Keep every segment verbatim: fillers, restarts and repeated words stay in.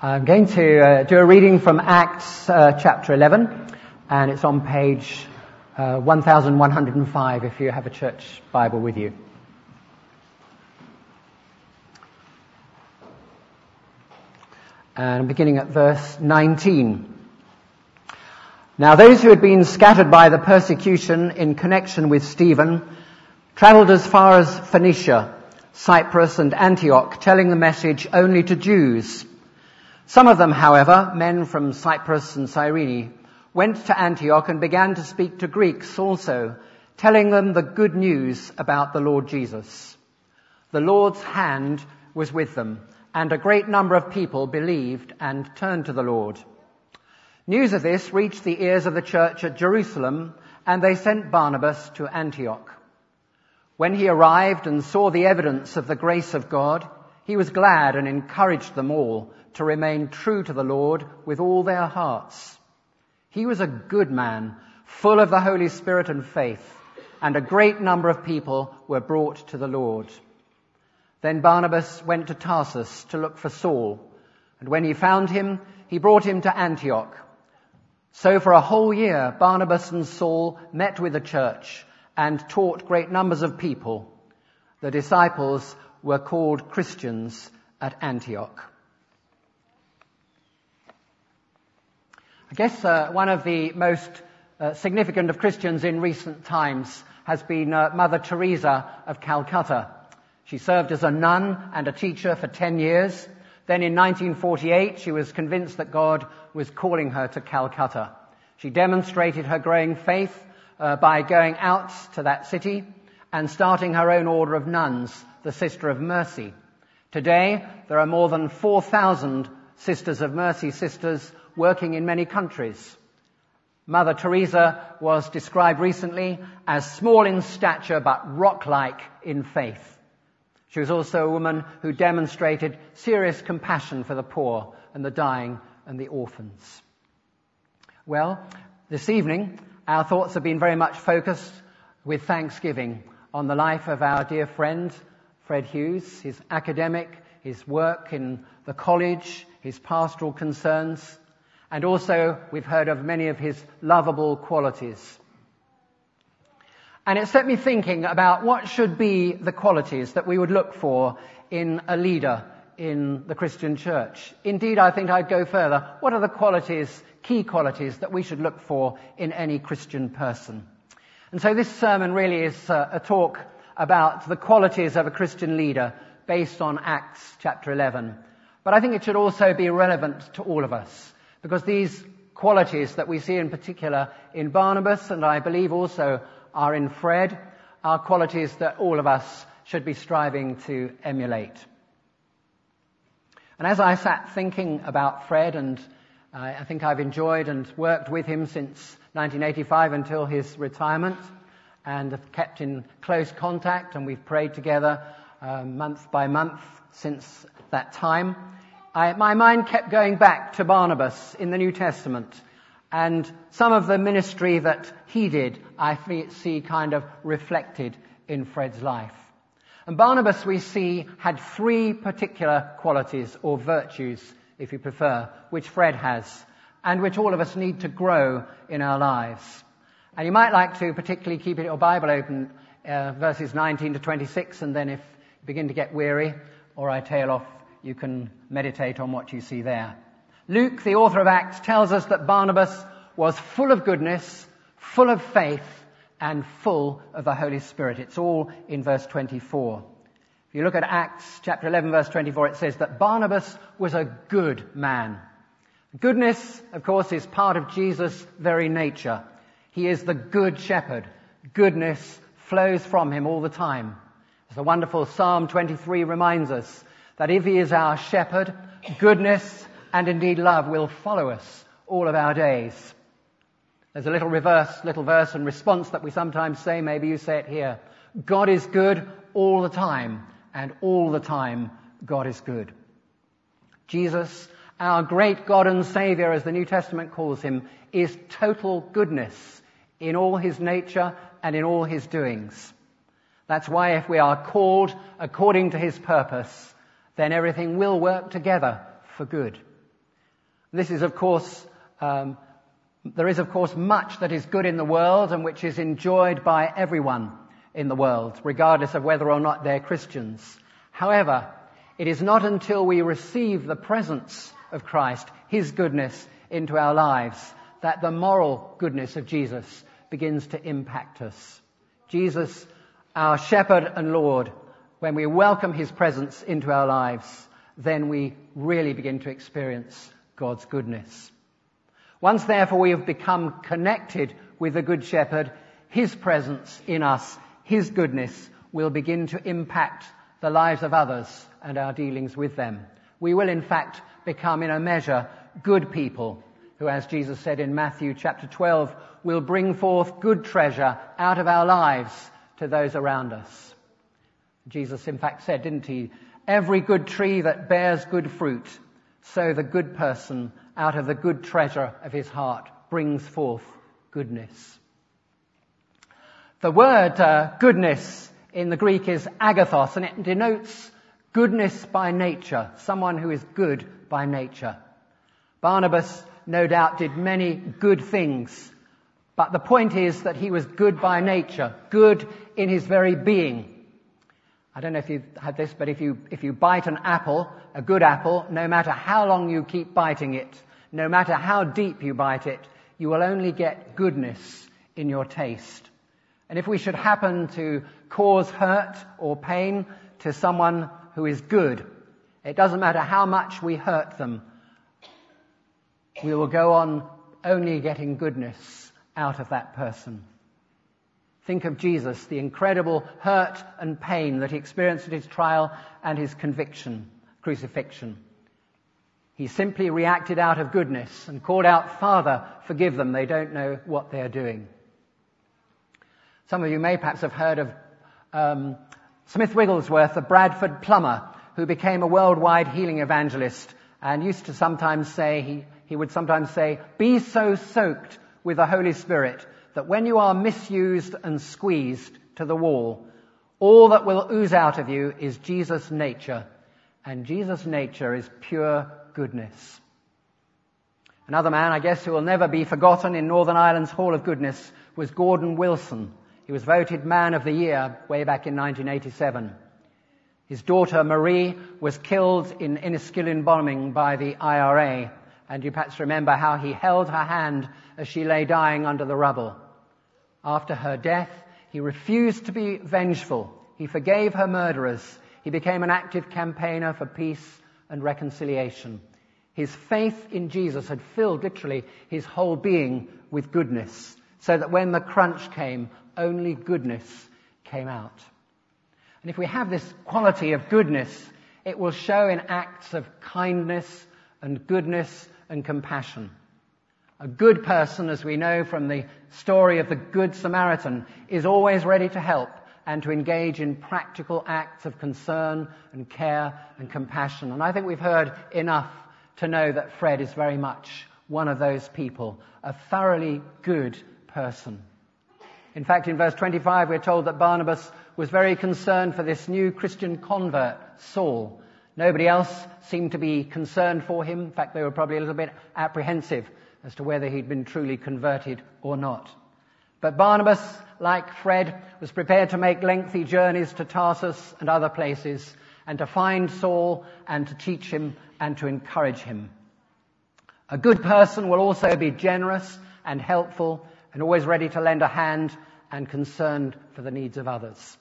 I'm going to uh, do a reading from Acts uh, chapter eleven, and it's on page uh, one thousand one hundred five if you have a church Bible with you. And beginning at verse nineteen. Now those who had been scattered by the persecution in connection with Stephen travelled as far as Phoenicia, Cyprus and Antioch, telling the message only to Jews. Some of them, however, men from Cyprus and Cyrene, went to Antioch and began to speak to Greeks also, telling them the good news about the Lord Jesus. The Lord's hand was with them, and a great number of people believed and turned to the Lord. News of this reached the ears of the church at Jerusalem, and they sent Barnabas to Antioch. When he arrived and saw the evidence of the grace of God, he was glad and encouraged them all to remain true to the Lord with all their hearts. He was a good man, full of the Holy Spirit and faith, and a great number of people were brought to the Lord. Then Barnabas went to Tarsus to look for Saul, and when he found him, he brought him to Antioch. So for a whole year, Barnabas and Saul met with the church and taught great numbers of people. The disciples were called Christians at Antioch. I guess uh, one of the most uh, significant of Christians in recent times has been uh, Mother Teresa of Calcutta. She served as a nun and a teacher for ten years. Then in nineteen forty-eight, she was convinced that God was calling her to Calcutta. She demonstrated her growing faith uh, by going out to that city and starting her own order of nuns, the Sister of Mercy. Today, there are more than four thousand Sisters of Mercy sisters working in many countries. Mother Teresa was described recently as small in stature but rock-like in faith. She was also a woman who demonstrated serious compassion for the poor and the dying and the orphans. Well, this evening, our thoughts have been very much focused with thanksgiving on the life of our dear friend, Fred Hughes, his academic, his work in the college, his pastoral concerns, and also we've heard of many of his lovable qualities. And it set me thinking about what should be the qualities that we would look for in a leader in the Christian church. Indeed, I think I'd go further. What are the qualities, key qualities, that we should look for in any Christian person? And so this sermon really is uh, a talk about the qualities of a Christian leader based on Acts chapter eleven. But I think it should also be relevant to all of us, because these qualities that we see in particular in Barnabas, and I believe also are in Fred, are qualities that all of us should be striving to emulate. And as I sat thinking about Fred, and I, I think I've enjoyed and worked with him since nineteen eighty-five until his retirement, and have kept in close contact, and we've prayed together uh, month by month since that time, I, my mind kept going back to Barnabas in the New Testament, and some of the ministry that he did, I see kind of reflected in Fred's life. And Barnabas, we see, had three particular qualities, or virtues, if you prefer, which Fred has, and which all of us need to grow in our lives. And you might like to particularly keep your Bible open, uh, verses nineteen to twenty-six, and then if you begin to get weary, or I tail off, you can meditate on what you see there. Luke, the author of Acts, tells us that Barnabas was full of goodness, full of faith, and full of the Holy Spirit. It's all in verse twenty-four. If you look at Acts chapter eleven, verse twenty-four, it says that Barnabas was a good man. Goodness, of course, is part of Jesus' very nature. He is the good shepherd. Goodness flows from him all the time. As the wonderful Psalm twenty-three reminds us, that if he is our shepherd, goodness and indeed love will follow us all of our days. There's a little reverse, little verse and response that we sometimes say, maybe you say it here. God is good all the time, and all the time God is good. Jesus, our great God and Saviour, as the New Testament calls him, is total goodness in all his nature and in all his doings. That's why if we are called according to his purpose, then everything will work together for good. This is, of course, um, there is, of course, much that is good in the world and which is enjoyed by everyone in the world, regardless of whether or not they're Christians. However, it is not until we receive the presence of Christ, his goodness, into our lives, that the moral goodness of Jesus begins to impact us. Jesus, our shepherd and Lord, when we welcome his presence into our lives, then we really begin to experience God's goodness. Once, therefore, we have become connected with the Good Shepherd, his presence in us, his goodness, will begin to impact the lives of others and our dealings with them. We will, in fact, become, in a measure, good people who, as Jesus said in Matthew chapter twelve, will bring forth good treasure out of our lives to those around us. Jesus, in fact, said, didn't he, every good tree that bears good fruit, so the good person out of the good treasure of his heart brings forth goodness. The word uh, goodness in the Greek is agathos, and it denotes goodness by nature, someone who is good by nature. Barnabas, no doubt, did many good things, but the point is that he was good by nature, good in his very being. I don't know if you've had this, but if you if you bite an apple, a good apple, no matter how long you keep biting it, no matter how deep you bite it, you will only get goodness in your taste. And if we should happen to cause hurt or pain to someone who is good, it doesn't matter how much we hurt them, we will go on only getting goodness out of that person. Think of Jesus, the incredible hurt and pain that he experienced at his trial and his conviction, crucifixion. He simply reacted out of goodness and called out, "Father, forgive them, they don't know what they're doing." Some of you may perhaps have heard of um, Smith Wigglesworth, the Bradford plumber, who became a worldwide healing evangelist and used to sometimes say, he, he would sometimes say, "Be so soaked with the Holy Spirit that when you are misused and squeezed to the wall, all that will ooze out of you is Jesus' nature, and Jesus' nature is pure goodness." Another man, I guess, who will never be forgotten in Northern Ireland's Hall of Goodness was Gordon Wilson. He was voted Man of the Year way back in nineteen eighty-seven. His daughter Marie was killed in Enniskillen bombing by the I R A, and you perhaps remember how he held her hand as she lay dying under the rubble. After her death, he refused to be vengeful. He forgave her murderers. He became an active campaigner for peace and reconciliation. His faith in Jesus had filled literally his whole being with goodness, so that when the crunch came, only goodness came out. And if we have this quality of goodness, it will show in acts of kindness and goodness and compassion. A good person, as we know from the story of the Good Samaritan, is always ready to help and to engage in practical acts of concern and care and compassion. And I think we've heard enough to know that Fred is very much one of those people, a thoroughly good person. In fact, in verse twenty-five, we're told that Barnabas was very concerned for this new Christian convert, Saul. Nobody else seemed to be concerned for him. In fact, they were probably a little bit apprehensive as to whether he'd been truly converted or not. But Barnabas, like Fred, was prepared to make lengthy journeys to Tarsus and other places, and to find Saul and to teach him and to encourage him. A good person will also be generous and helpful and always ready to lend a hand and concerned for the needs of others.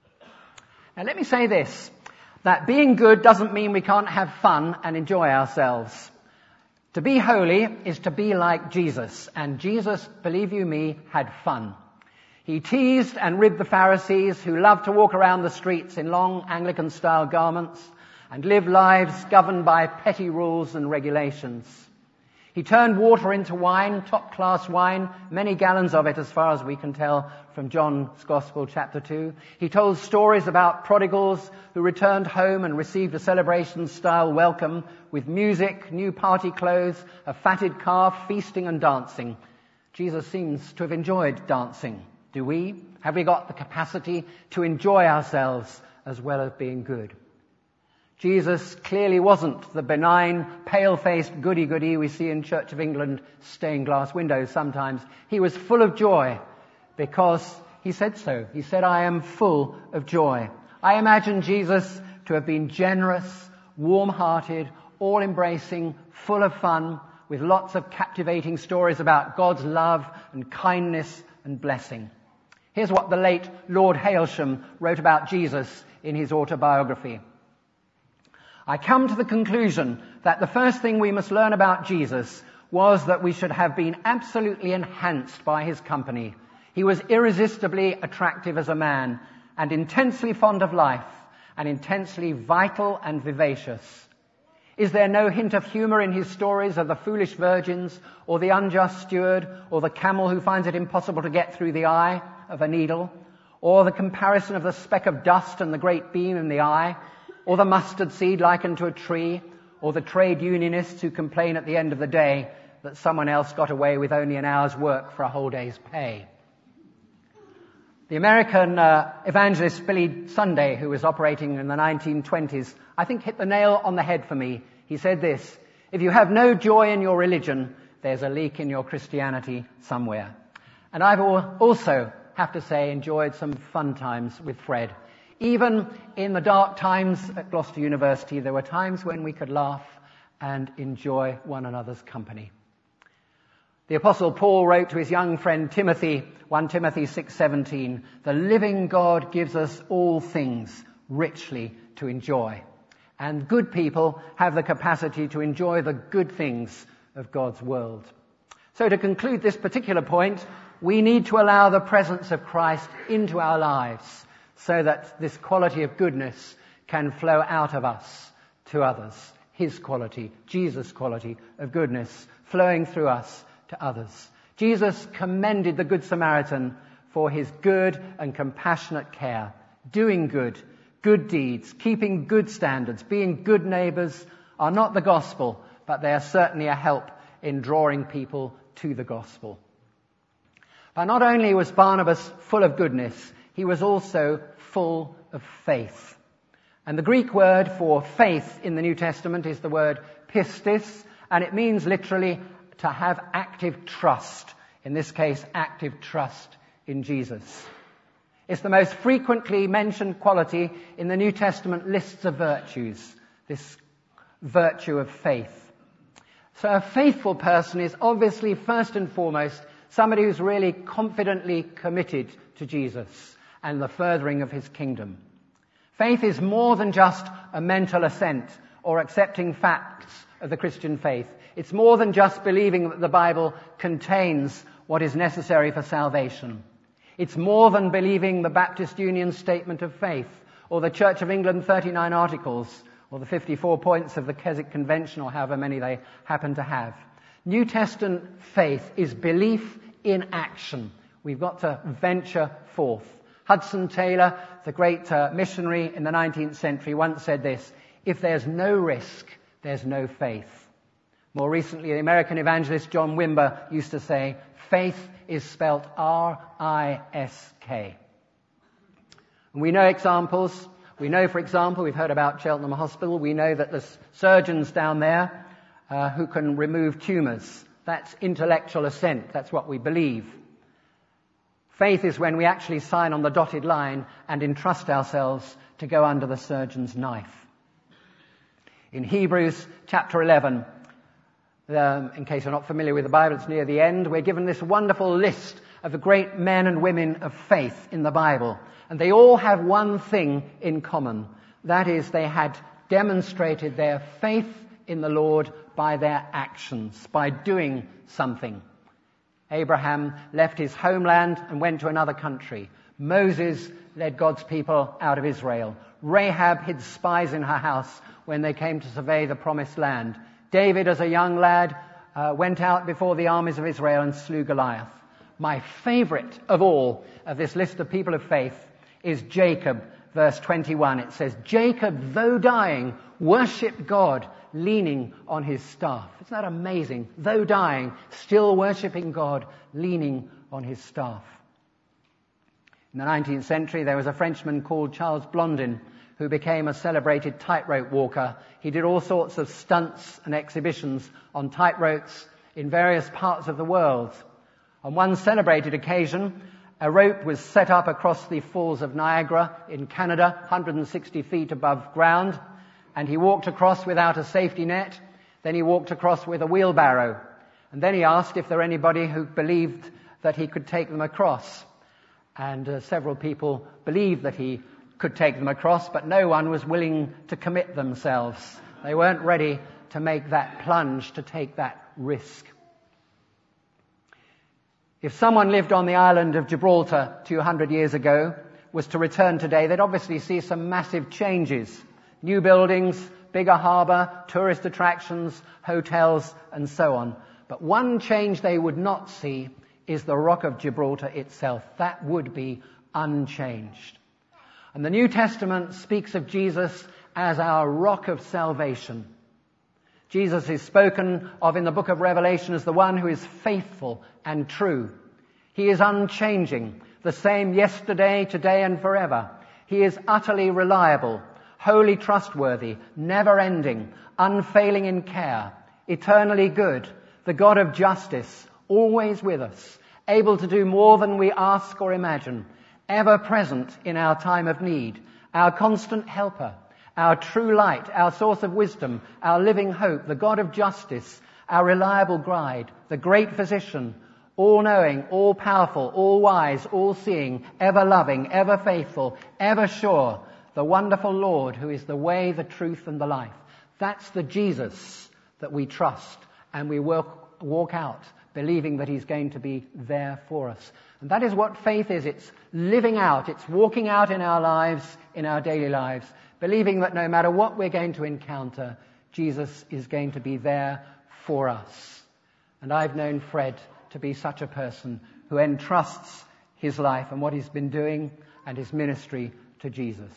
Now let me say this, that being good doesn't mean we can't have fun and enjoy ourselves. To be holy is to be like Jesus, and Jesus, believe you me, had fun. He teased and ribbed the Pharisees who loved to walk around the streets in long Anglican-style garments and live lives governed by petty rules and regulations. He turned water into wine, top-class wine, many gallons of it as far as we can tell from John's Gospel, chapter two. He told stories about prodigals who returned home and received a celebration-style welcome with music, new party clothes, a fatted calf, feasting and dancing. Jesus seems to have enjoyed dancing. Do we? Have we got the capacity to enjoy ourselves as well as being good? Jesus clearly wasn't the benign, pale-faced goody-goody we see in Church of England stained glass windows sometimes. He was full of joy because he said so. He said, I am full of joy. I imagine Jesus to have been generous, warm-hearted, all-embracing, full of fun, with lots of captivating stories about God's love and kindness and blessing. Here's what the late Lord Hailsham wrote about Jesus in his autobiography. I come to the conclusion that the first thing we must learn about Jesus was that we should have been absolutely enhanced by his company. He was irresistibly attractive as a man, and intensely fond of life, and intensely vital and vivacious. Is there no hint of humour in his stories of the foolish virgins, or the unjust steward, or the camel who finds it impossible to get through the eye of a needle, or the comparison of the speck of dust and the great beam in the eye, or the mustard seed likened to a tree, or the trade unionists who complain at the end of the day that someone else got away with only an hour's work for a whole day's pay? The American uh, evangelist Billy Sunday, who was operating in the nineteen twenties, I think hit the nail on the head for me. He said this: if you have no joy in your religion, there's a leak in your Christianity somewhere. And I've also, have to say, enjoyed some fun times with Fred. Even in the dark times at Gloucester University, there were times when we could laugh and enjoy one another's company. The Apostle Paul wrote to his young friend Timothy, First Timothy six seventeen, the living God gives us all things richly to enjoy. And good people have the capacity to enjoy the good things of God's world. So to conclude this particular point, we need to allow the presence of Christ into our lives so that this quality of goodness can flow out of us to others. His quality, Jesus' quality of goodness flowing through us to others. Jesus commended the Good Samaritan for his good and compassionate care, doing good, good deeds, keeping good standards, being good neighbours are not the gospel, but they are certainly a help in drawing people to the gospel. But not only was Barnabas full of goodness, he was also full of faith. And the Greek word for faith in the New Testament is the word pistis, and it means literally to have active trust. In this case, active trust in Jesus. It's the most frequently mentioned quality in the New Testament lists of virtues, this virtue of faith. So a faithful person is obviously first and foremost somebody who's really confidently committed to Jesus and the furthering of his kingdom. Faith is more than just a mental assent or accepting facts of the Christian faith. It's more than just believing that the Bible contains what is necessary for salvation. It's more than believing the Baptist Union's statement of faith, or the Church of England thirty-nine articles, or the fifty-four points of the Keswick Convention, or however many they happen to have. New Testament faith is belief in action. We've got to venture forth. Hudson Taylor, the great uh, missionary in the nineteenth century, once said this: if there's no risk, there's no faith. More recently, the American evangelist John Wimber used to say, faith is spelt R I S K. And we know examples. We know, for example, we've heard about Cheltenham Hospital. We know that there's surgeons down there uh, who can remove tumours. That's intellectual assent. That's what we believe. Faith is when we actually sign on the dotted line and entrust ourselves to go under the surgeon's knife. In Hebrews chapter eleven, um, in case you're not familiar with the Bible, it's near the end, we're given this wonderful list of the great men and women of faith in the Bible. And they all have one thing in common. That is, they had demonstrated their faith in the Lord by their actions, by doing something. Abraham left his homeland and went to another country. Moses led God's people out of Israel. Rahab hid spies in her house when they came to survey the promised land. David, as a young lad, uh, went out before the armies of Israel and slew Goliath. My favorite of all of this list of people of faith is Jacob, verse twenty-one. It says, Jacob, though dying, worshipped God, leaning on his staff. Isn't that amazing? Though dying, still worshipping God, leaning on his staff. In the nineteenth century, there was a Frenchman called Charles Blondin who became a celebrated tightrope walker. He did all sorts of stunts and exhibitions on tightropes in various parts of the world. On one celebrated occasion, a rope was set up across the Falls of Niagara in Canada, one hundred sixty feet above ground, and he walked across without a safety net. Then he walked across with a wheelbarrow. And then he asked if there were anybody who believed that he could take them across. And uh, several people believed that he could take them across, but no one was willing to commit themselves. They weren't ready to make that plunge, to take that risk. If someone lived on the island of Gibraltar two hundred years ago, was to return today, they'd obviously see some massive changes. New buildings, bigger harbour, tourist attractions, hotels, and so on. But one change they would not see is the Rock of Gibraltar itself. That would be unchanged. And the New Testament speaks of Jesus as our rock of salvation. Jesus is spoken of in the book of Revelation as the one who is faithful and true. He is unchanging, the same yesterday, today, and forever. He is utterly reliable, wholly trustworthy, never-ending, unfailing in care, eternally good, the God of justice, always with us, able to do more than we ask or imagine, ever present in our time of need, our constant helper, our true light, our source of wisdom, our living hope, the God of justice, our reliable guide, the great physician, all-knowing, all-powerful, all-wise, all-seeing, ever-loving, ever-faithful, ever-sure, the wonderful Lord who is the way, the truth, and the life. That's the Jesus that we trust and we walk, walk out, believing that he's going to be there for us. And that is what faith is. It's living out, it's walking out in our lives, in our daily lives, believing that no matter what we're going to encounter, Jesus is going to be there for us. And I've known Fred to be such a person who entrusts his life and what he's been doing and his ministry to Jesus,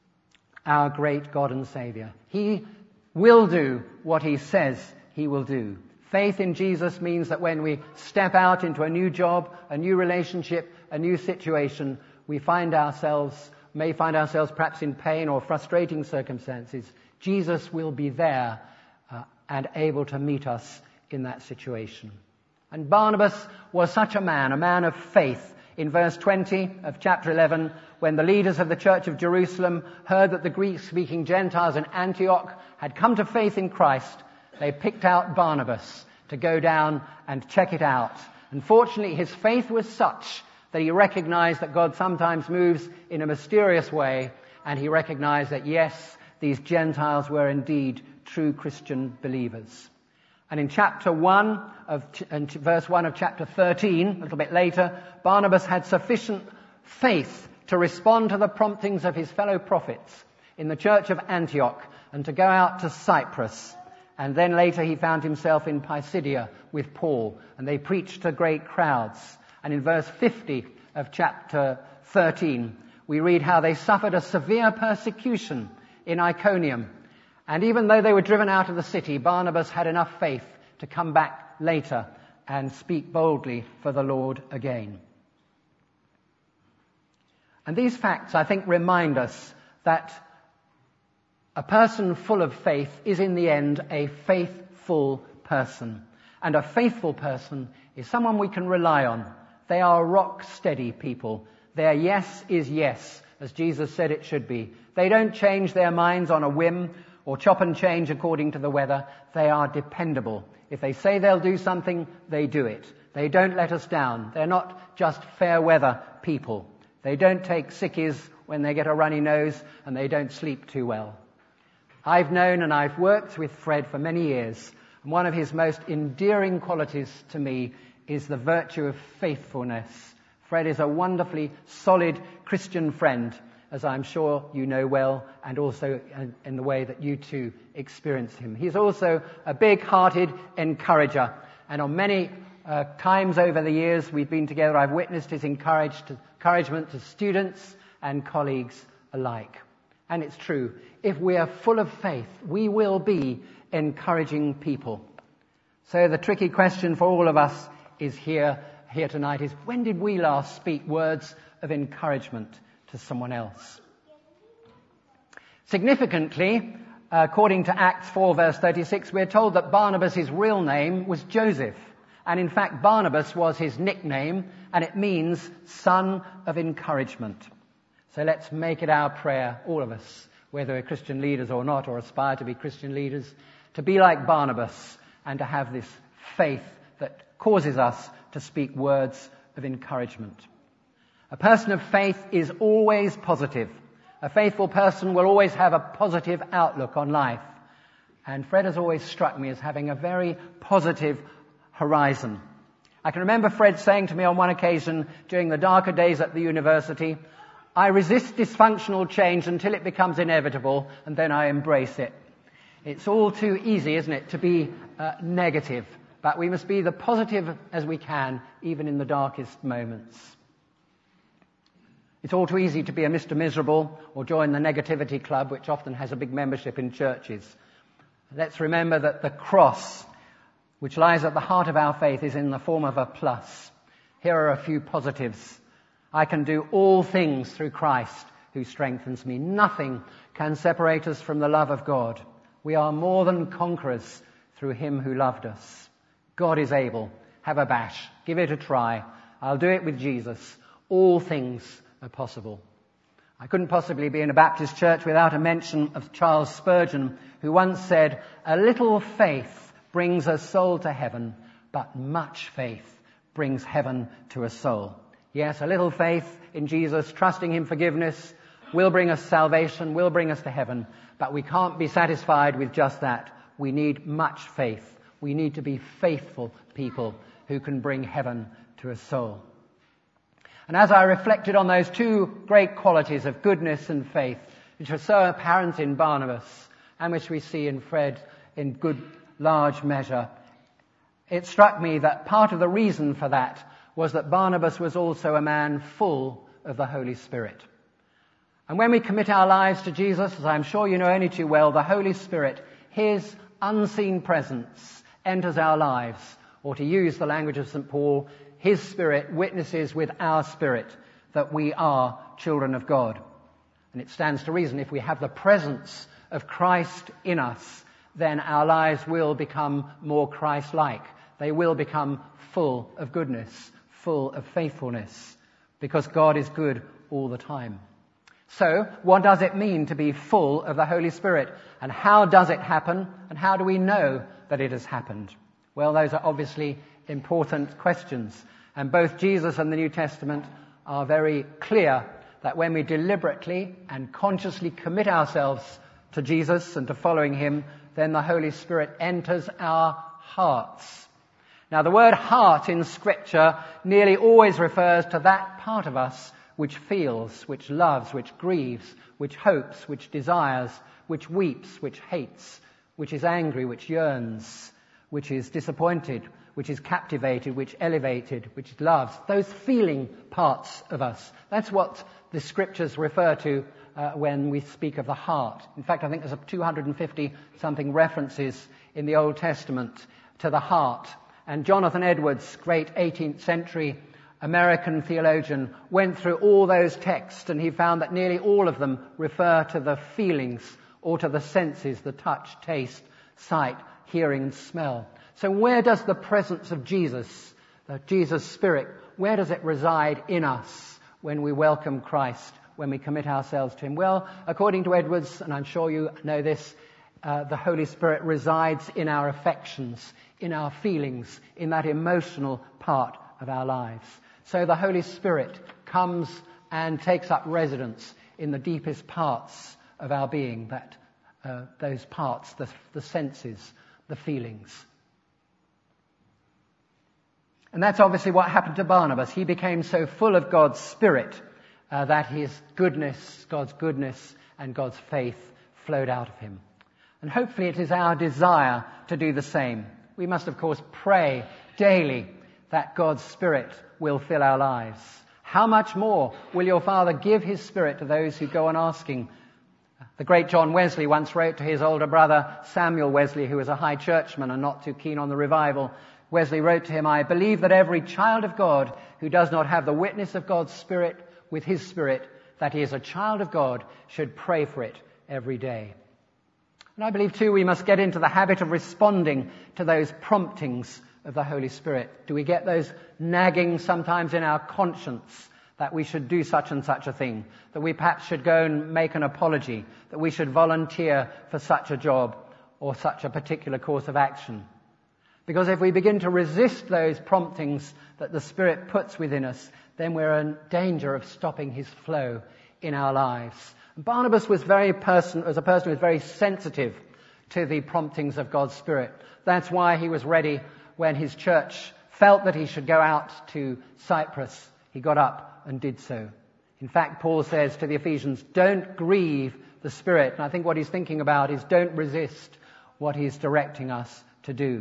our great God and Saviour. He will do what he says he will do. Faith in Jesus means that when we step out into a new job, a new relationship, a new situation, we find ourselves, may find ourselves perhaps in pain or frustrating circumstances. Jesus will be there uh, and able to meet us in that situation. And Barnabas was such a man, a man of faith. In verse twenty of chapter eleven, when the leaders of the church of Jerusalem heard that the Greek-speaking Gentiles in Antioch had come to faith in Christ, they picked out Barnabas to go down and check it out. Unfortunately, his faith was such that he recognized that God sometimes moves in a mysterious way, and he recognized that, yes, these Gentiles were indeed true Christian believers. And in chapter one of, and verse one of chapter thirteen, a little bit later, Barnabas had sufficient faith to respond to the promptings of his fellow prophets in the church of Antioch and to go out to Cyprus. And then later he found himself in Pisidia with Paul, and they preached to great crowds. And in verse fifty of chapter thirteen, we read how they suffered a severe persecution in Iconium. And even though they were driven out of the city, Barnabas had enough faith to come back later and speak boldly for the Lord again. And these facts, I think, remind us that a person full of faith is in the end a faithful person. And a faithful person is someone we can rely on. They are rock-steady people. Their yes is yes, as Jesus said it should be. They don't change their minds on a whim or chop and change according to the weather. They are dependable. If they say they'll do something, they do it. They don't let us down. They're not just fair weather people. They don't take sickies when they get a runny nose, and they don't sleep too well. I've known and I've worked with Fred for many years, and one of his most endearing qualities to me is the virtue of faithfulness. Fred is a wonderfully solid Christian friend, as I'm sure you know well, and also in the way that you too experience him. He's also a big-hearted encourager, and on many uh, times over the years we've been together, I've witnessed his encouragement to students and colleagues alike. And it's true, if we are full of faith, we will be encouraging people. So the tricky question for all of us is here, here tonight is, when did we last speak words of encouragement to someone else? Significantly, according to Acts four verse thirty-six, we're told that Barnabas' real name was Joseph. And in fact, Barnabas was his nickname, and it means son of encouragement. So let's make it our prayer, all of us, whether we're Christian leaders or not, or aspire to be Christian leaders, to be like Barnabas and to have this faith that causes us to speak words of encouragement. A person of faith is always positive. A faithful person will always have a positive outlook on life. And Fred has always struck me as having a very positive horizon. I can remember Fred saying to me on one occasion during the darker days at the university, I resist dysfunctional change until it becomes inevitable, and then I embrace it. It's all too easy, isn't it, to be uh, negative, but we must be the positive as we can, even in the darkest moments. It's all too easy to be a Mister Miserable or join the negativity club, which often has a big membership in churches. Let's remember that the cross, which lies at the heart of our faith, is in the form of a plus. Here are a few positives. I can do all things through Christ who strengthens me. Nothing can separate us from the love of God. We are more than conquerors through him who loved us. God is able. Have a bash. Give it a try. I'll do it with Jesus. All things are possible. I couldn't possibly be in a Baptist church without a mention of Charles Spurgeon, who once said, a little faith brings a soul to heaven, but much faith brings heaven to a soul. Yes, a little faith in Jesus, trusting him forgiveness, will bring us salvation, will bring us to heaven, but we can't be satisfied with just that. We need much faith. We need to be faithful people who can bring heaven to a soul. And as I reflected on those two great qualities of goodness and faith, which are so apparent in Barnabas, and which we see in Fred in good large measure, it struck me that part of the reason for that was that Barnabas was also a man full of the Holy Spirit. And when we commit our lives to Jesus, as I'm sure you know only too well, the Holy Spirit, his unseen presence, enters our lives. Or to use the language of Saint Paul, his Spirit witnesses with our spirit that we are children of God. And it stands to reason if we have the presence of Christ in us, then our lives will become more Christ-like. They will become full of goodness, full of faithfulness, because God is good all the time. So, what does it mean to be full of the Holy Spirit? And how does it happen? And how do we know that it has happened? Well, those are obviously important questions. And both Jesus and the New Testament are very clear that when we deliberately and consciously commit ourselves to Jesus and to following him, then the Holy Spirit enters our hearts. Now, the word heart in Scripture nearly always refers to that part of us which feels, which loves, which grieves, which hopes, which desires, which weeps, which hates, which is angry, which yearns, which is disappointed, which is captivated, which elevated, which loves. Those feeling parts of us. That's what the Scriptures refer to uh, when we speak of the heart. In fact, I think there's two hundred fifty something references in the Old Testament to the heart. And Jonathan Edwards, great eighteenth century American theologian, went through all those texts, and he found that nearly all of them refer to the feelings or to the senses, the touch, taste, sight, hearing and smell. So where does the presence of Jesus, the Jesus Spirit, where does it reside in us when we welcome Christ, when we commit ourselves to him? Well, according to Edwards, and I'm sure you know this, uh, the Holy Spirit resides in our affections, in our feelings, in that emotional part of our lives. So the Holy Spirit comes and takes up residence in the deepest parts of our being, that uh, those parts, the, the senses, the feelings. And that's obviously what happened to Barnabas. He became so full of God's Spirit uh, that his goodness, God's goodness and God's faith flowed out of him. And hopefully it is our desire to do the same. We must, of course, pray daily that God's Spirit will fill our lives. How much more will your Father give his Spirit to those who go on asking? The great John Wesley once wrote to his older brother Samuel Wesley, who was a high churchman and not too keen on the revival. Wesley wrote to him, I believe that every child of God who does not have the witness of God's Spirit with his Spirit, that he is a child of God, should pray for it every day. And I believe too we must get into the habit of responding to those promptings of the Holy Spirit. Do we get those nagging sometimes in our conscience that we should do such and such a thing, that we perhaps should go and make an apology, that we should volunteer for such a job or such a particular course of action? Because if we begin to resist those promptings that the Spirit puts within us, then we're in danger of stopping his flow in our lives. Barnabas was very person, was a person who was very sensitive to the promptings of God's Spirit. That's why he was ready when his church felt that he should go out to Cyprus. He got up and did so. In fact, Paul says to the Ephesians, don't grieve the Spirit. And I think what he's thinking about is don't resist what he's directing us to do.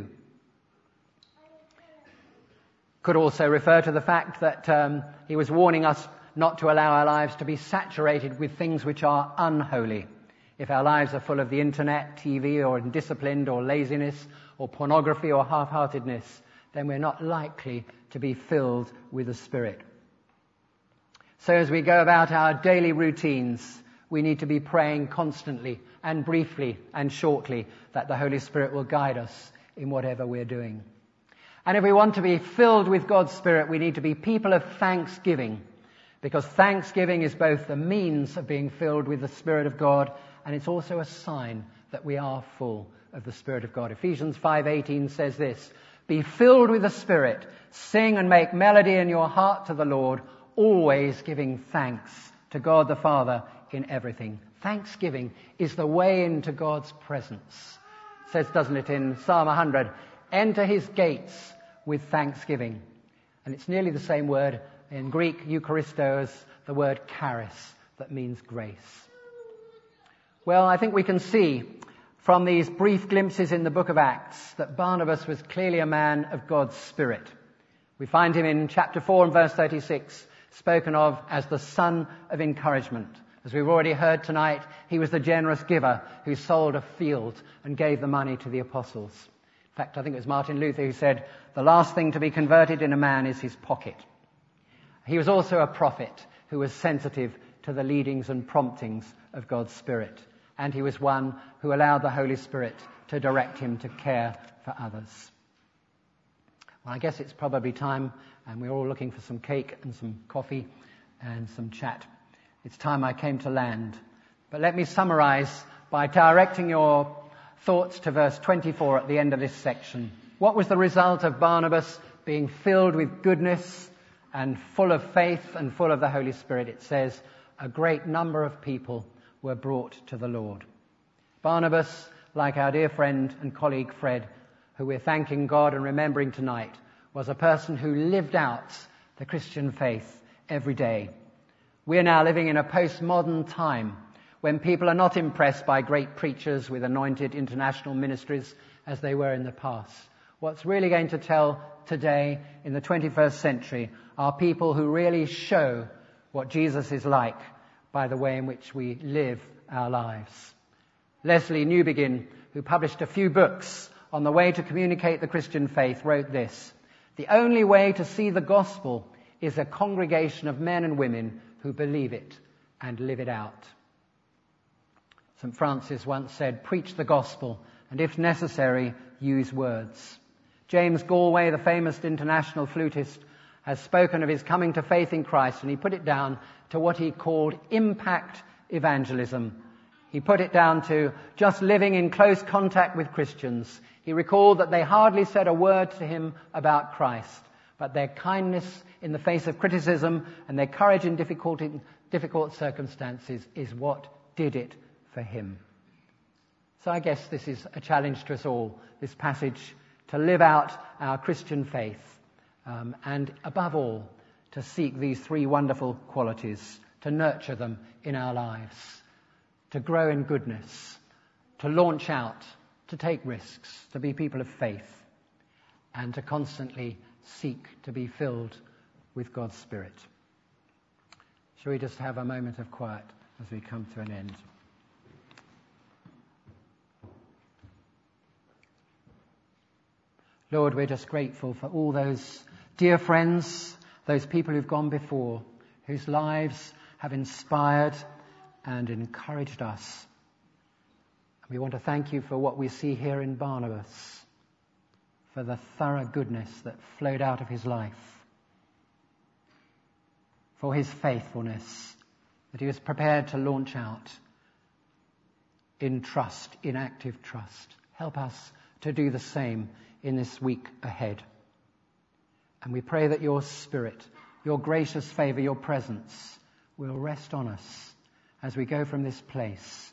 Could also refer to the fact that um, he was warning us not to allow our lives to be saturated with things which are unholy. If our lives are full of the internet, T V, or indisciplined, or laziness, or pornography, or half-heartedness, then we're not likely to be filled with the Spirit. So as we go about our daily routines, we need to be praying constantly and briefly and shortly that the Holy Spirit will guide us in whatever we're doing. And if we want to be filled with God's Spirit, we need to be people of thanksgiving, because thanksgiving is both the means of being filled with the Spirit of God, and it's also a sign that we are full of the Spirit of God. Ephesians five eighteen says this, be filled with the Spirit, sing and make melody in your heart to the Lord, always giving thanks to God the Father in everything. Thanksgiving is the way into God's presence. It says, doesn't it, in Psalm one hundred, enter his gates with thanksgiving. And it's nearly the same word in Greek, Eucharisto, as the word charis, that means grace. Well, I think we can see from these brief glimpses in the book of Acts that Barnabas was clearly a man of God's Spirit. We find him in chapter four and verse thirty-six, spoken of as the son of encouragement. As we've already heard tonight, he was the generous giver who sold a field and gave the money to the apostles. In fact, I think it was Martin Luther who said, the last thing to be converted in a man is his pocket. He was also a prophet who was sensitive to the leadings and promptings of God's Spirit. And he was one who allowed the Holy Spirit to direct him to care for others. Well, I guess it's probably time, and we're all looking for some cake and some coffee and some chat. It's time I came to land. But let me summarize by directing your thoughts to verse twenty-four at the end of this section. What was the result of Barnabas being filled with goodness and full of faith and full of the Holy Spirit? It says, a great number of people were brought to the Lord. Barnabas, like our dear friend and colleague Fred, who we're thanking God and remembering tonight, was a person who lived out the Christian faith every day. We're now living in a postmodern time when people are not impressed by great preachers with anointed international ministries as they were in the past. What's really going to tell today in the twenty-first century are people who really show what Jesus is like by the way in which we live our lives. Leslie Newbegin, who published a few books on the way to communicate the Christian faith, wrote this, the only way to see the gospel is a congregation of men and women who believe it and live it out. Saint Francis once said, preach the gospel, and if necessary, use words. James Galway, the famous international flutist, has spoken of his coming to faith in Christ, and he put it down to what he called impact evangelism. He put it down to just living in close contact with Christians. He recalled that they hardly said a word to him about Christ, but their kindness in the face of criticism and their courage in difficult, difficult circumstances is what did it for him. So I guess this is a challenge to us all, this passage, to live out our Christian faith, um, and above all, to seek these three wonderful qualities, to nurture them in our lives, to grow in goodness, to launch out, to take risks, to be people of faith, and to constantly seek to be filled with God's Spirit. Shall we just have a moment of quiet as we come to an end? Lord, we're just grateful for all those dear friends, those people who've gone before, whose lives have inspired and encouraged us. We want to thank you for what we see here in Barnabas, for the thorough goodness that flowed out of his life, for his faithfulness, that he was prepared to launch out in trust, in active trust. Help us to do the same in this week ahead. And we pray that your Spirit, your gracious favour, your presence will rest on us as we go from this place,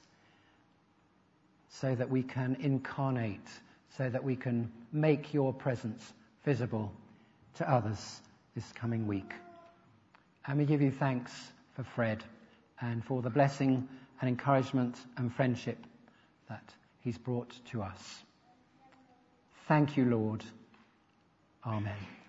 so that we can incarnate, so that we can make your presence visible to others this coming week. And we give you thanks for Fred and for the blessing and encouragement and friendship that he's brought to us. Thank you, Lord. Amen.